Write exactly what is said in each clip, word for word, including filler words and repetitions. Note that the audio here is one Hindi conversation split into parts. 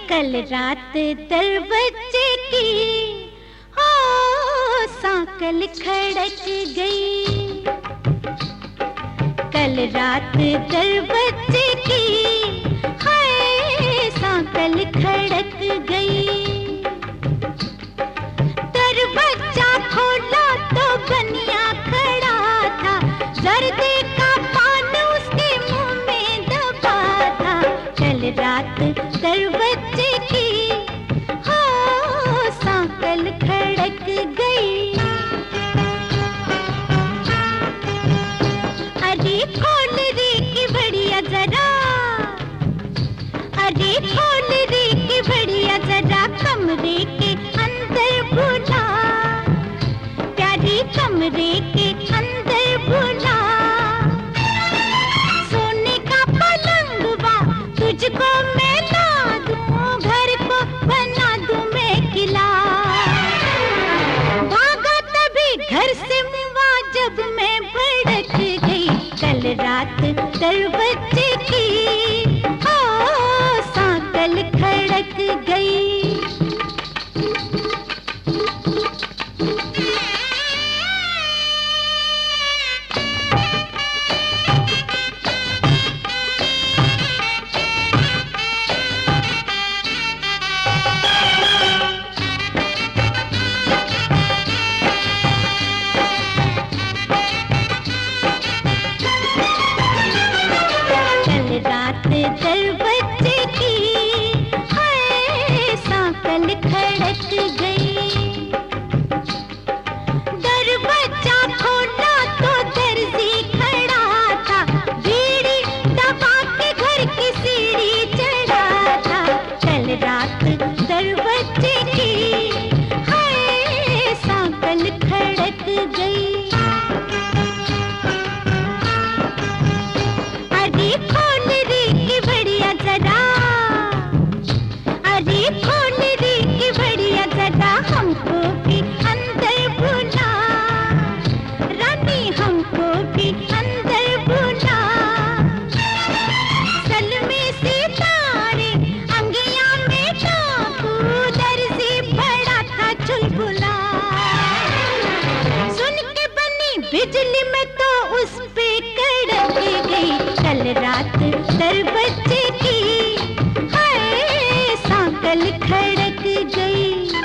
कल रात दर बच्चे की हो सांकल खड़क गई। कल रात दर बच्चे की हाय सांकल खड़क गई। दरवाजा खोला तो बनिया खड़ा था, जर्दे का पान उसके मुंह में दबा था। कल रात दर बच्चे की हो सांकल खड़क गई। अरे खोल रे की बढ़िया जरा, अरे खोल रे की बढ़िया जरा, कमरे के अंदर बुला, प्यारी कमरे के अंदर बुला। सोने का पलंगवा तुझको मैं ला दूं, घर को बना दूं मैं किला। भागा तभी घर से मुआ जब मैं भड़क गई। कल रात दर बच्चे की हो सांकल खड़क गई। दर बच्चे की हाय सांकल खड़क गई। दरवाजा खोला तो दर्जी खड़ा था, बीड़ी दबा के घर की सीढ़ी चढ़ा था। कल रात दर बच्चे की हाय सांकल खड़क गई। अरे खोल रे की बढ़िया जरा, अरे खोल रे की बढ़िया जरा, हमको भी अंदर बुला, रानी हमको भी अंदर बुला। सलमे सितारे अंगिया में डाकू, दर्जी बड़ा था चुलबुला। सुन के बनी बिजली में तो उस पे कड़क गई। कल रात दर बच्चे की हाय सांकल खड़क गई।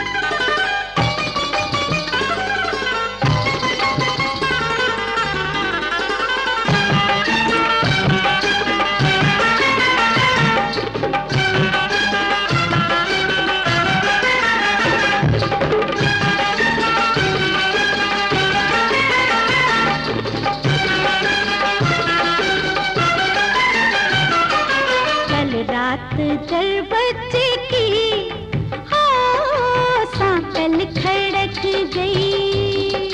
रात दर बच्चे की हो सांकल खड़क गई।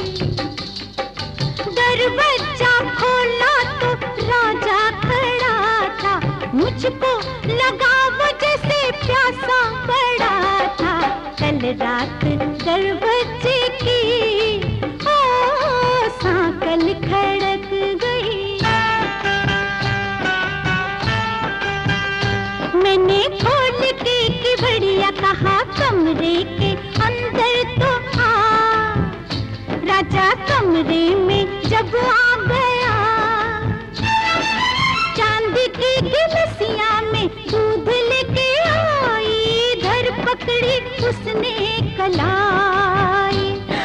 दरवाजा खोला तो राजा खड़ा था, मुझको लगा वो जैसे प्यासा पड़ा था। कल रात दर बच्चे की हो सांकल खड़क गई। मैंने खोल के की बढ़िया कहा, कमरे के अंदर तो आ। राजा कमरे में जब आ गया, चांदी की गिलसिया में दूध लेके आई, धर पकड़ी उसने कलाई।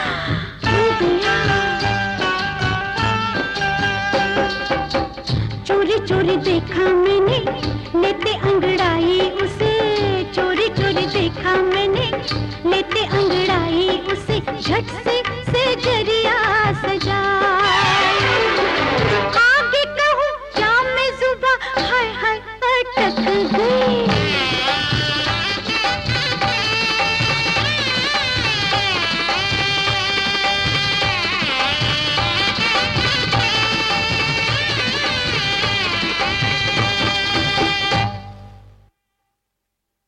चोरी चोरी देखा मैंने लेते अंगड़ाई उसे, चोरी चोरी देखा मैंने लेते अंगड़ाई उसे। झट